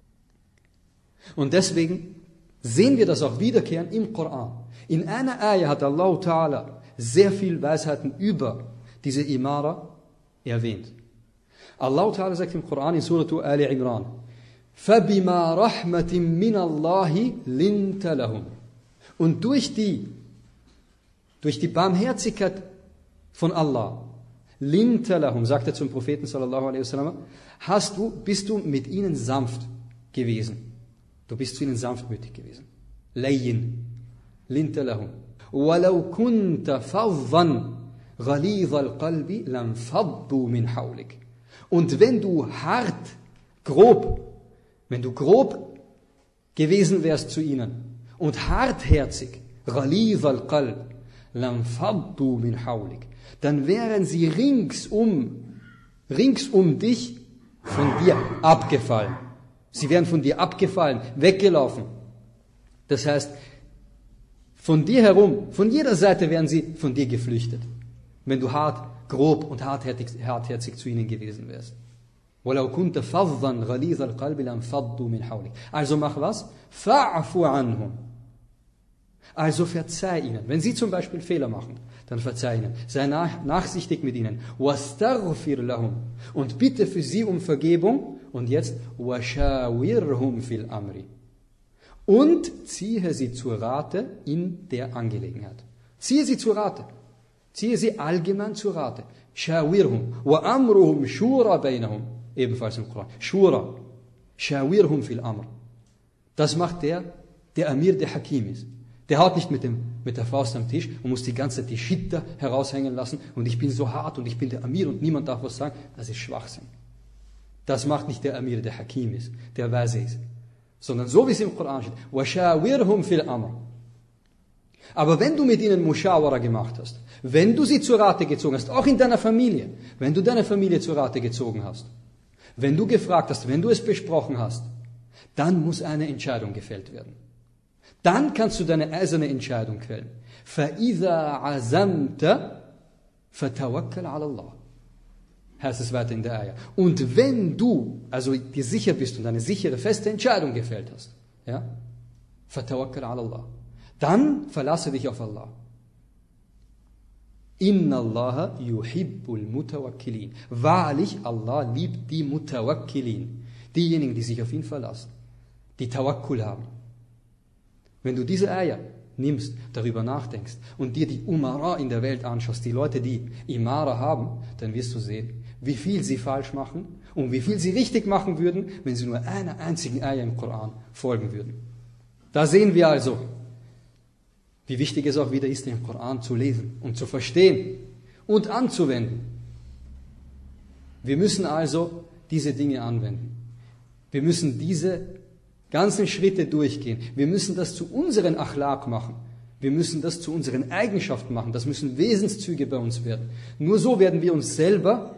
Und deswegen sehen wir das auch wiederkehren im Koran. In einer Ayah hat Allah Ta'ala sehr viel Weisheiten über diese Imara erwähnt. Allah Ta'ala sagt im Koran in Surah Ali Imran, فَبِمَا رَحْمَةٍ مِّنَ اللَّهِ لِنْتَ لَهُمْ. Und durch die, durch die Barmherzigkeit von Allah, linta lahum, sagt er zum Propheten sallallahu alaihi wasallam, hast du, bist du mit ihnen sanft gewesen. Du bist zu ihnen sanftmütig gewesen. Layyin, linta lahum. Walau kunta faddan ghalidha al-qalbi lam faddu min hawlik. Und wenn du hart, grob, wenn du grob gewesen wärst zu ihnen, und hartherzig, ghalidh al-qalb, lam faddu min hawlik, dann wären sie ringsum, ringsum dich von dir abgefallen. Sie wären von dir abgefallen, weggelaufen. Das heißt, von dir herum, von jeder Seite wären sie von dir geflüchtet, wenn du hart, grob und hartherzig, hartherzig zu ihnen gewesen wärst. وَلَوْ كُنْتَ فَضًّا غَلِيظَ الْقَلْبِ لَمْ فَضُّوا مِنْ حَوْلِكَ. Also mach was? فَاعْفُ عَنْهُمْ. Also verzeih ihnen. Wenn sie zum Beispiel Fehler machen, dann verzeih ihnen. Sei nach, nachsichtig mit ihnen. وَاسْتَغْفِرْ لَهُمْ. Und bitte für sie um Vergebung. Und jetzt وَشَاوِرْهُمْ فِي الْأَمْرِ. Und ziehe sie zur Rate in der Angelegenheit. Ziehe sie zur Rate. Ziehe sie allgemein zu Rate. Shawirhum wa amruhum shura bainahum. Ebenfalls im Koran. Shura. Shawirhum fil amr. Das macht der, der Amir, der Hakim ist. Der haut nicht mit, dem, mit der Faust am Tisch und muss die ganze Zeit die Schitter heraushängen lassen und ich bin so hart und ich bin der Amir und niemand darf was sagen. Das ist Schwachsinn. Das macht nicht der Amir, der Hakim ist, der weise ist. Sondern so wie es im Koran steht. وَشَاوِرْهُمْ فِي الْأَمْرِ. Aber wenn du mit ihnen Mushawara gemacht hast, wenn du sie zur Rate gezogen hast, auch in deiner Familie, wenn du deine Familie zur Rate gezogen hast, wenn du gefragt hast, wenn du es besprochen hast, dann muss eine Entscheidung gefällt werden. Dann kannst du deine eiserne Entscheidung quälen. فَإِذَا عَزَمْتَ فَتَوَكَّلْ عَلَى اللَّهِ. Heißt es weiter in der Ayah. Und wenn du also dir sicher bist und eine sichere, feste Entscheidung gefällt hast, ja, فَتَوَكَّلْ عَلَى اللَّهِ. Dann verlasse dich auf Allah. Inna Allah yuhibbul mutawakkilin. Wahrlich, Allah liebt die Mutawakkilin. Diejenigen, die sich auf ihn verlassen. Die Tawakkul haben. Wenn du diese Eier nimmst, darüber nachdenkst und dir die Umara in der Welt anschaust, die Leute, die Imara haben, dann wirst du sehen, wie viel sie falsch machen und wie viel sie richtig machen würden, wenn sie nur einer einzigen Eier im Koran folgen würden. Da sehen wir also, wie wichtig es auch wieder ist, den Koran zu lesen und zu verstehen und anzuwenden. Wir müssen also diese Dinge anwenden. Wir müssen diese ganzen Schritte durchgehen. Wir müssen das zu unseren Achlaq machen. Wir müssen das zu unseren Eigenschaften machen. Das müssen Wesenszüge bei uns werden. Nur so werden wir uns selber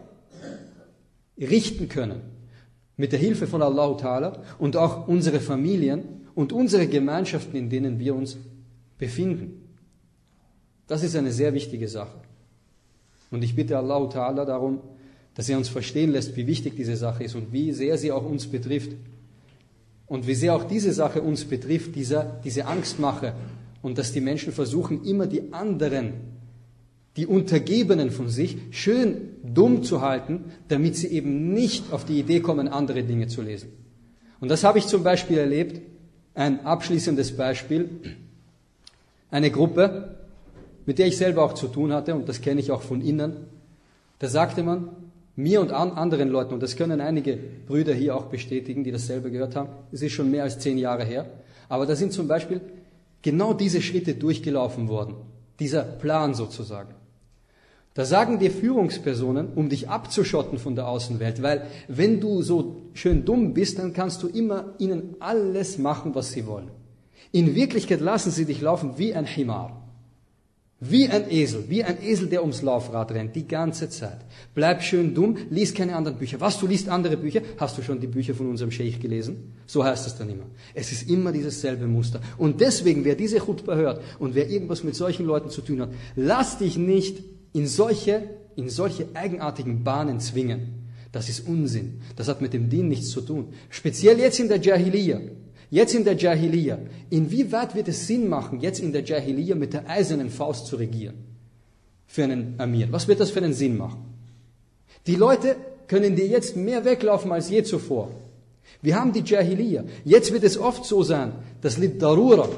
richten können. Mit der Hilfe von Allah Ta'ala und auch unsere Familien und unsere Gemeinschaften, in denen wir uns befinden. Das ist eine sehr wichtige Sache. Und ich bitte Allah Ta'ala darum, dass er uns verstehen lässt, wie wichtig diese Sache ist und wie sehr sie auch uns betrifft. Und wie sehr auch diese Sache uns betrifft, dieser, diese Angstmache. Und dass die Menschen versuchen, immer die anderen, die Untergebenen von sich, schön dumm zu halten, damit sie eben nicht auf die Idee kommen, andere Dinge zu lesen. Und das habe ich zum Beispiel erlebt, ein abschließendes Beispiel, eine Gruppe, mit der ich selber auch zu tun hatte, und das kenne ich auch von innen, da sagte man, mir und an anderen Leuten, und das können einige Brüder hier auch bestätigen, die dasselbe gehört haben, es ist schon mehr als zehn Jahre her, aber da sind zum Beispiel genau diese Schritte durchgelaufen worden, dieser Plan sozusagen. Da sagen dir Führungspersonen, um dich abzuschotten von der Außenwelt, weil wenn du so schön dumm bist, dann kannst du immer ihnen alles machen, was sie wollen. In Wirklichkeit lassen sie dich laufen wie ein Himar. Wie ein Esel, wie ein Esel, der ums Laufrad rennt, die ganze Zeit. Bleib schön dumm, lies keine anderen Bücher. Was, du liest andere Bücher? Hast du schon die Bücher von unserem Scheich gelesen? So heißt es dann immer. Es ist immer dieses selbe Muster. Und deswegen, wer diese Chutba hört und wer irgendwas mit solchen Leuten zu tun hat, lass dich nicht in solche, in solche eigenartigen Bahnen zwingen. Das ist Unsinn. Das hat mit dem Dien nichts zu tun. Speziell jetzt in der Jahiliya. Jetzt in der Jahiliya, inwieweit wird es Sinn machen, jetzt in der Jahiliya mit der eisernen Faust zu regieren? Für einen Amir. Was wird das für einen Sinn machen? Die Leute können dir jetzt mehr weglaufen als je zuvor. Wir haben die Jahiliya. Jetzt wird es oft so sein, dass Lid Darura,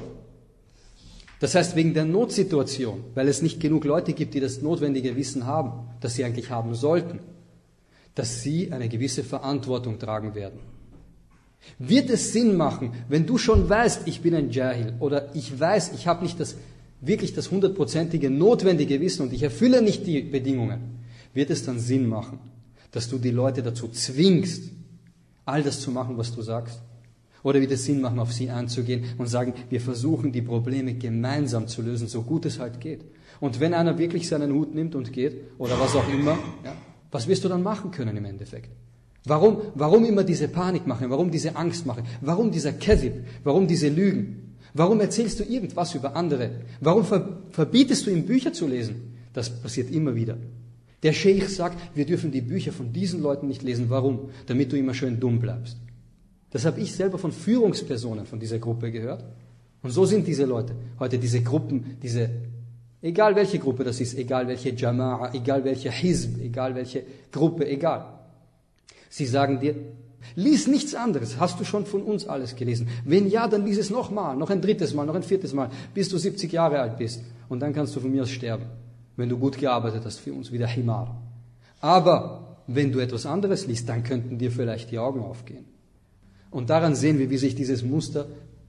das heißt wegen der Notsituation, weil es nicht genug Leute gibt, die das notwendige Wissen haben, das sie eigentlich haben sollten, dass sie eine gewisse Verantwortung tragen werden. Wird es Sinn machen, wenn du schon weißt, ich bin ein Jahil oder ich weiß, ich habe nicht das wirklich das hundertprozentige notwendige Wissen und ich erfülle nicht die Bedingungen, wird es dann Sinn machen, dass du die Leute dazu zwingst, all das zu machen, was du sagst? Oder wird es Sinn machen, auf sie einzugehen und sagen, wir versuchen die Probleme gemeinsam zu lösen, so gut es halt geht. Und wenn einer wirklich seinen Hut nimmt und geht, oder was auch immer, ja, was wirst du dann machen können im Endeffekt? Warum, warum immer diese Panik machen? Warum diese Angst machen? Warum dieser Kadhib? Warum diese Lügen? Warum erzählst du irgendwas über andere? Warum ver, verbietest du ihm Bücher zu lesen? Das passiert immer wieder. Der Scheich sagt, wir dürfen die Bücher von diesen Leuten nicht lesen. Warum? Damit du immer schön dumm bleibst. Das habe ich selber von Führungspersonen von dieser Gruppe gehört. Und so sind diese Leute. Heute diese Gruppen, diese, egal welche Gruppe das ist, egal welche Jama'a, egal welche Hizb, egal welche Gruppe, egal. Sie sagen dir, lies nichts anderes. Hast du schon von uns alles gelesen? Wenn ja, dann lies es nochmal, noch ein drittes Mal, noch ein viertes Mal, bis du siebzig Jahre alt bist. Und dann kannst du von mir aus sterben. wenn du gut gearbeitet hast für uns, wie der Himar. Aber wenn du etwas anderes liest, dann könnten dir vielleicht die Augen aufgehen. Und daran sehen wir, wie sich dieses Muster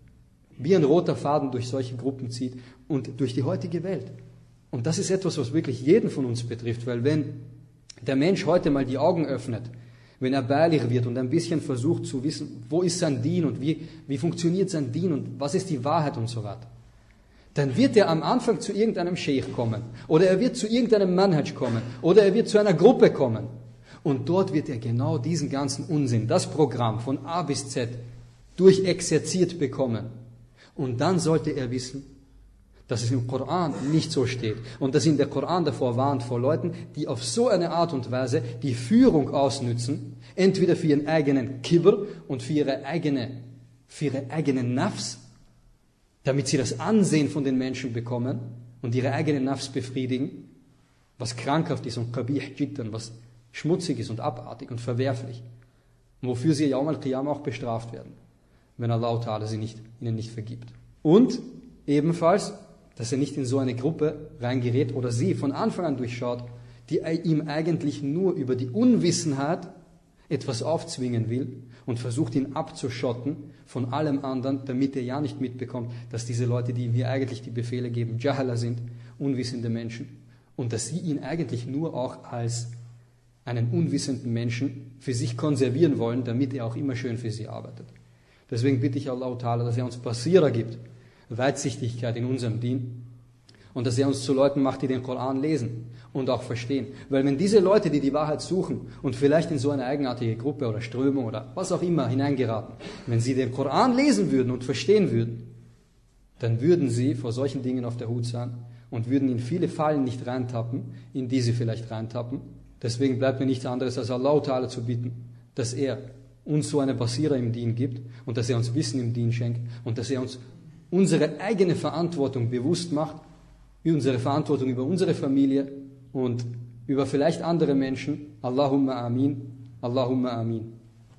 wie ein roter Faden durch solche Gruppen zieht und durch die heutige Welt. Und das ist etwas, was wirklich jeden von uns betrifft, weil wenn der Mensch heute mal die Augen öffnet, wenn er Baligh wird und ein bisschen versucht zu wissen, wo ist sein Dien und wie, wie funktioniert sein Dien und was ist die Wahrheit und so weiter, dann wird er am Anfang zu irgendeinem Sheikh kommen oder er wird zu irgendeinem Manhaj kommen oder er wird zu einer Gruppe kommen und dort wird er genau diesen ganzen Unsinn, das Programm von A bis Z durchexerziert bekommen und dann sollte er wissen, dass es im Koran nicht so steht und dass ihn der Koran davor warnt vor Leuten, die auf so eine Art und Weise die Führung ausnützen, entweder für ihren eigenen Kibr und für ihre eigene, für ihre eigene Nafs, damit sie das Ansehen von den Menschen bekommen und ihre eigene Nafs befriedigen, was krankhaft ist und kabih jiddan, was schmutzig ist und abartig und verwerflich, und wofür sie Yawm al-Qiyam auch bestraft werden, wenn Allah Ta'ala sie nicht, ihnen nicht vergibt. Und ebenfalls, dass er nicht in so eine Gruppe reingerät oder sie von Anfang an durchschaut, die ihm eigentlich nur über die Unwissenheit etwas aufzwingen will und versucht ihn abzuschotten von allem anderen, damit er ja nicht mitbekommt, dass diese Leute, die ihm hier eigentlich die Befehle geben, Jahala sind, unwissende Menschen, und dass sie ihn eigentlich nur auch als einen unwissenden Menschen für sich konservieren wollen, damit er auch immer schön für sie arbeitet. Deswegen bitte ich Allah Ta'ala, dass er uns Basira gibt, Weitsichtigkeit in unserem Dien und dass er uns zu Leuten macht, die den Koran lesen und auch verstehen. Weil wenn diese Leute, die die Wahrheit suchen und vielleicht in so eine eigenartige Gruppe oder Strömung oder was auch immer hineingeraten, wenn sie den Koran lesen würden und verstehen würden, dann würden sie vor solchen Dingen auf der Hut sein und würden in viele Fallen nicht reintappen, in die sie vielleicht reintappen. Deswegen bleibt mir nichts anderes, als Allah Ta'ala zu bitten, dass er uns so eine Basira im Dien gibt und dass er uns Wissen im Dien schenkt und dass er uns unsere eigene Verantwortung bewusst macht, unsere Verantwortung über unsere Familie und über vielleicht andere Menschen. Allahumma amin, Allahumma amin.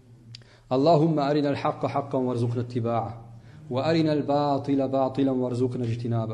Allahumma arina al-haqqa haqqan warzuqna ittiba'ah wa arina al-batila batilan warzuqna ijtinabah.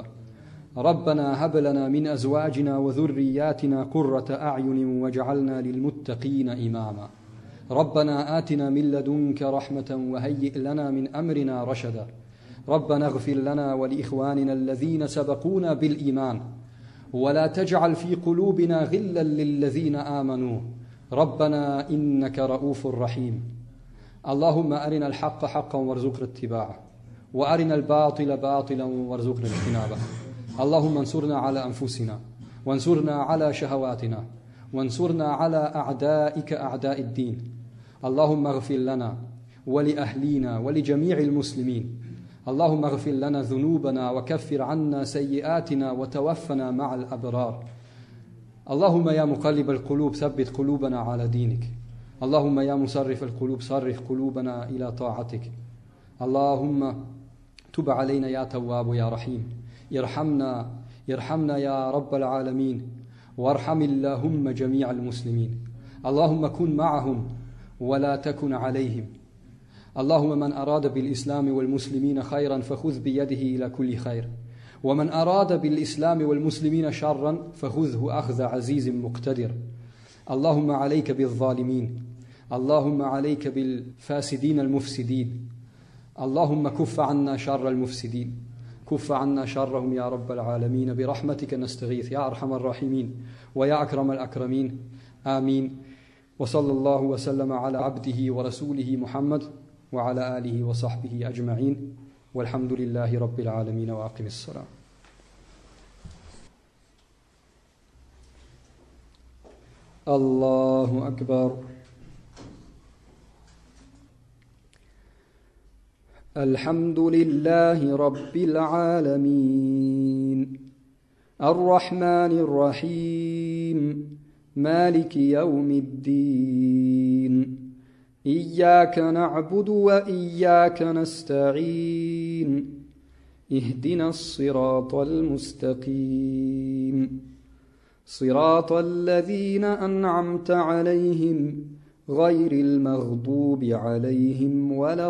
ربنا هب لنا من أزواجنا وذرياتنا قرة أعين واجعلنا للمتقين إماما ربنا آتنا من لدنك رحمة وهيئ لنا من أمرنا رشدا ربنا اغفر لنا ولإخواننا الذين سبقونا بالإيمان ولا تجعل في قلوبنا غلا للذين آمنوا ربنا إنك رؤوف رحيم اللهم أرنا الحق حقا وارزقنا اتباعه وأرنا الباطل باطلا وارزقنا اجتنابه اللهم انصرنا على أنفسنا وانصرنا على شهواتنا وانصرنا على أعدائك أعداء الدين اللهم اغفر لنا ولأهلينا ولجميع المسلمين اللهم اغفر لنا ذنوبنا وكفر عنا سيئاتنا وتوفنا مع الأبرار اللهم يا مقلب القلوب ثبت قلوبنا على دينك اللهم يا مصرف القلوب صرف قلوبنا إلى طاعتك اللهم تب علينا يا تواب يا رحيم ارحمنا ارحمنا يا رب العالمين وارحم اللهم جميع المسلمين اللهم كن معهم ولا تكن عليهم اللهم من أراد بالإسلام والمسلمين خيرا فخذ بيده إلى كل خير ومن أراد بالإسلام والمسلمين شرا فخذه أخذ عزيز مقتدر اللهم عليك بالظالمين اللهم عليك بالفاسدين المفسدين اللهم كف عنا شر المفسدين كف عنا شرهم يا رب العالمين برحمتك نستغيث يا أرحم الراحمين ويا أكرم الأكرمين آمين وصلى الله وسلم على عبده ورسوله محمد وعلى آله وصحبه أجمعين والحمد لله رب العالمين وأقم الصلاة. الله أكبر. الحمد لله رب العالمين الرحمن الرحيم مالك يوم الدين إياك نعبد وإياك نستعين اهدنا الصراط المستقيم صراط الذين أنعمت عليهم غير المغضوب عليهم ولا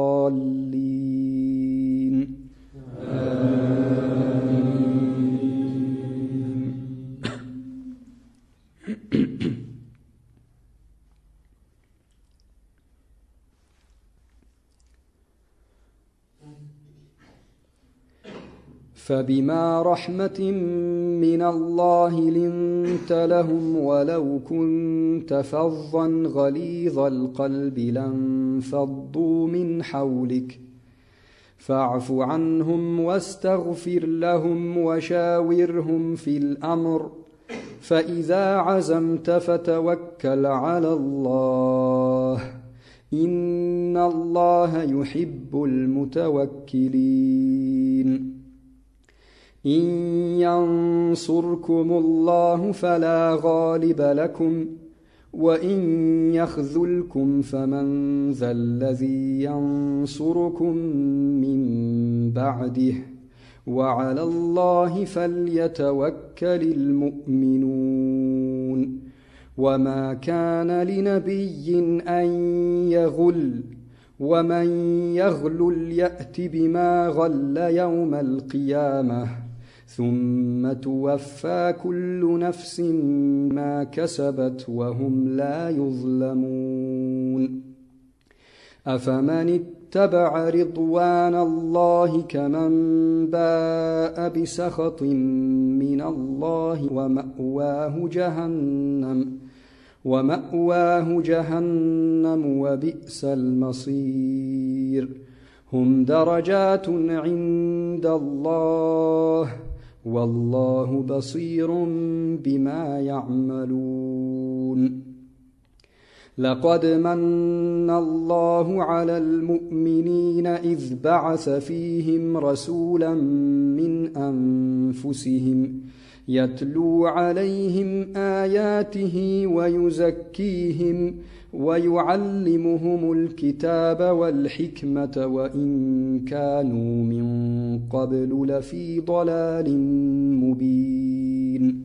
الضالين آمين. فبما رحمة من الله لنت لهم ولو كنت فظا غليظ القلب لانفضوا من حولك فاعف عنهم واستغفر لهم وشاورهم في الأمر فإذا عزمت فتوكل على الله إن الله يحب المتوكلين إن ينصركم الله فلا غالب لكم وإن يخذلكم فمن ذا الذي ينصركم من بعده وعلى الله فليتوكل المؤمنون وما كان لنبي أن يغل ومن يغلل يأت بما غل يوم القيامة ثم توفى كل نفس ما كسبت وهم لا يظلمون أفمن اتبع رضوان الله كمن باء بسخط من الله ومأواه جهنم ومأواه جهنم وبئس المصير هم درجات عند الله والله بصير بما يعملون لقد من الله على المؤمنين إذ بعث فيهم رسولا من أنفسهم يتلو عليهم آياته ويزكيهم ويعلمهم الكتاب والحكمة وإن كانوا من قبل لفي ضلال مبين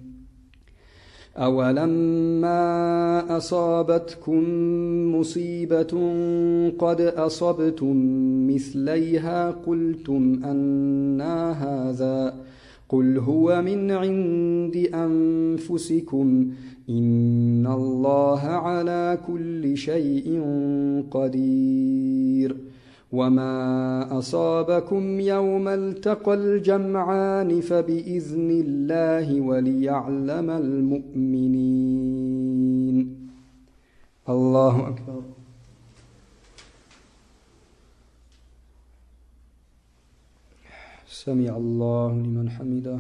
أولما أصابتكم مصيبة قد أصبتم مثليها قلتم أنى هذا قل هو من عند أنفسكم إن الله على كل شيء قدير وما أصابكم يوم التقى الجمعان فبإذن الله وليعلم المؤمنين الله أكبر سمع الله لمن حمده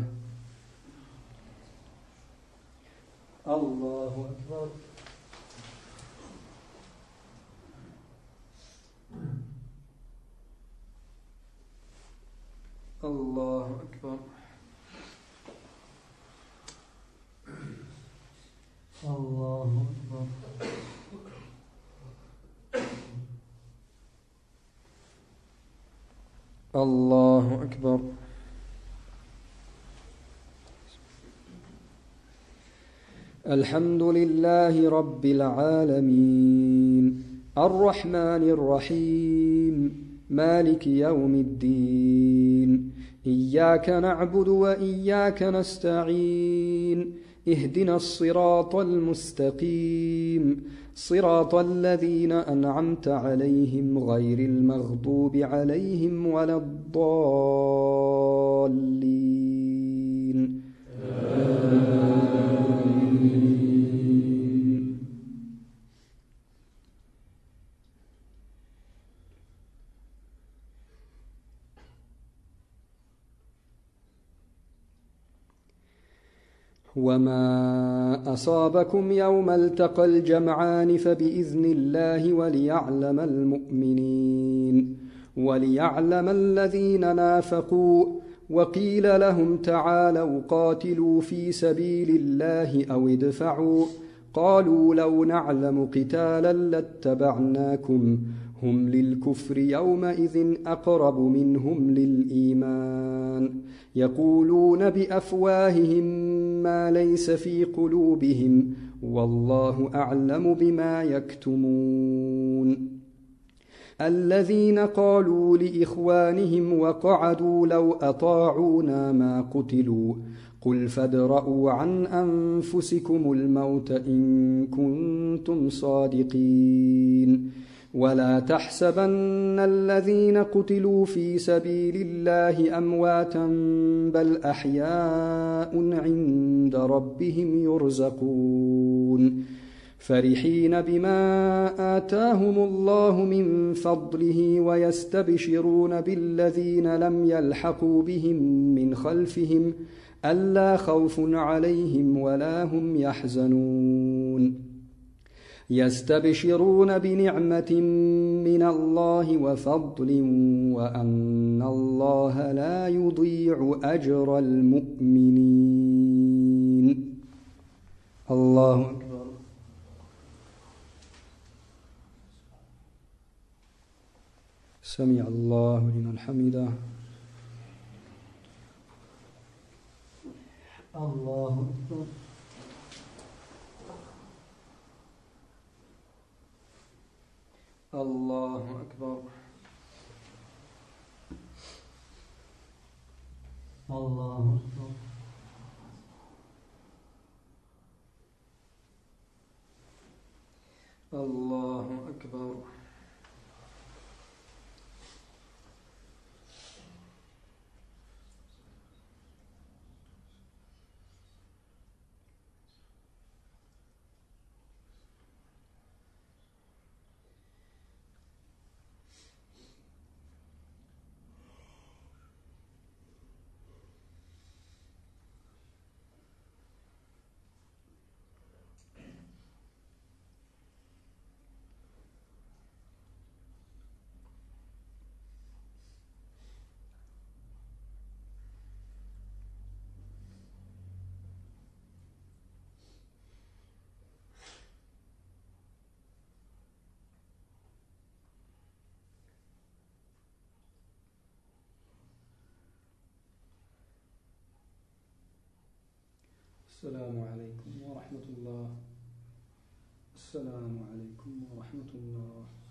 الله أكبر الله أكبر الله أكبر الله أكبر الحمد لله رب العالمين الرحمن الرحيم مالك يوم الدين إياك نعبد وإياك نستعين اهدنا الصراط المستقيم صراط الذين أنعمت عليهم غير المغضوب عليهم ولا الضالين آمين. وما أصابكم يوم التقى الجمعان فبإذن الله وليعلم المؤمنين وليعلم الذين نافقوا وقيل لهم تعالوا قاتلوا في سبيل الله أو ادفعوا قالوا لو نعلم قتالا لاتبعناكم هم للكفر يومئذ أقرب منهم للإيمان يقولون بأفواههم ما ليس في قلوبهم والله أعلم بما يكتمون الذين قالوا لإخوانهم وقعدوا لو أطاعونا ما قتلوا قل فادرءوا عن أنفسكم الموت إن كنتم صادقين ولا تحسبن الذين قتلوا في سبيل الله أمواتا بل أحياء عند ربهم يرزقون فرحين بما آتاهم الله من فضله ويستبشرون بالذين لم يلحقوا بهم من خلفهم ألا خوف عليهم ولا هم يحزنون يستبشرون بنعمة من الله وفضل وأن الله لا يضيع أجر المؤمنين. الله أكبر. سمع الله لمن حمده. الله أكبر. الله أكبر. الله أكبر. الله أكبر. السلام عليكم ورحمة الله. السلام عليكم ورحمة الله.